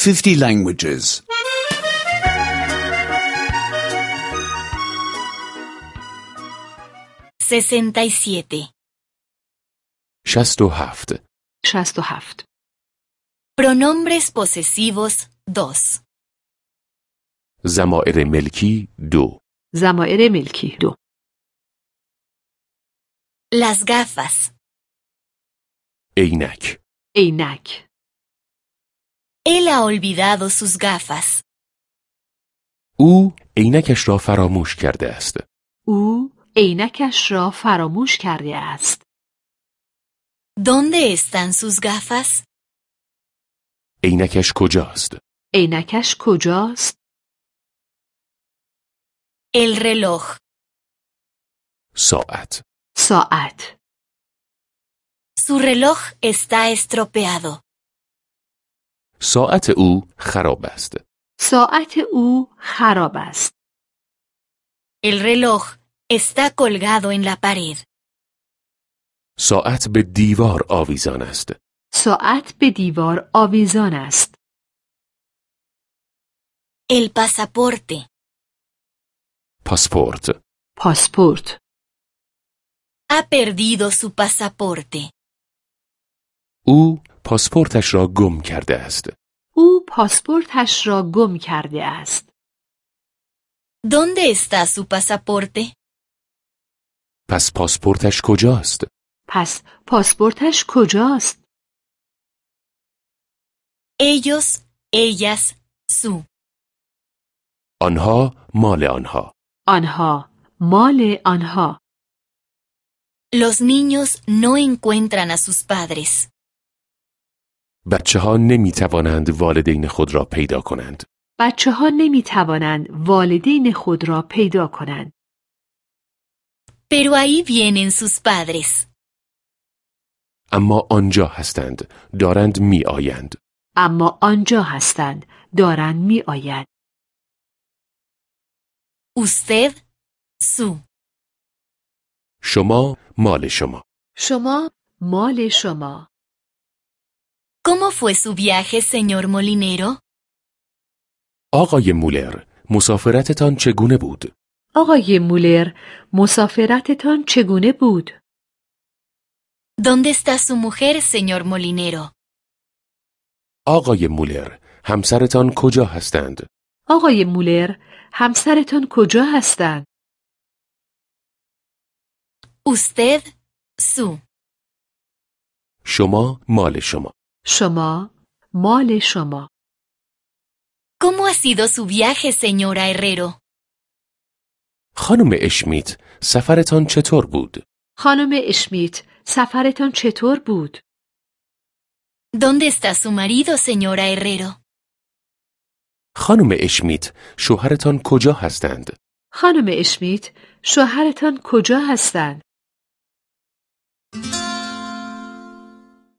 50 languages. 67. 67. 67. Pronombres posesivos 2. ضمائر ملکی 2. ضمایر ملکی 2. Las gafas. عینک. عینک. Él ha olvidado sus gafas. او عینکش را فراموش کرده است. او عینکش را فراموش کرده است. ¿Dónde están sus gafas? عینکش کجاست؟ عینکش کجاست؟ El reloj. ساعت. ساعت. Su reloj está estropeado. ساعت او خراب است. ساعت او خراب است. El reloj está colgado en la pared. ساعت به دیوار آویزان است. ساعت به دیوار آویزان است. El pasaporte. پاسپورت. پاسپورت. Ha perdido su pasaporte. او پاسپورتش را گم کرده است. او پاسپورتش را گم کرده است. ¿Dónde está su pasaporte? پس پاسپورتش کجاست؟ پس پاسپورتش کجاست؟ Ellos, ellas, su. آنها مال آنها. آنها مال آنها. Los niños no encuentran a sus padres. بچه ها نمی توانند والدین خود را پیدا کنند. بچه ها نمی توانند والدین خود را پیدا کنند. Pero ahí vienen sus padres. اما آنجا هستند. دارند می آیند. اما آنجا هستند. دارند می آیند. Usted, su. شما مال شما. شما مال شما. ¿Cómo fue su viaje, señor molinero? آقای مولر، مسافرتتان چگونه بود؟ آقای مولر، مسافرتتان چگونه بود؟ ¿Dónde está su mujer, señor molinero? آقای مولر، همسرتان کجا هستند؟ آقای مولر، همسرتان کجا هستند؟ Usted, su. شما مال شما. شما مال شما. ¿Cómo ha sido su viaje, señora Herrero? خانم اشمیت، سفرتان چطور بود؟ خانم اشمیت، سفرتان چطور بود؟ ¿Dónde está su marido, señora Herrero? خانم اشمیت، شوهرتان کجا هستند؟ خانم اشمیت، شوهرتان کجا هستند؟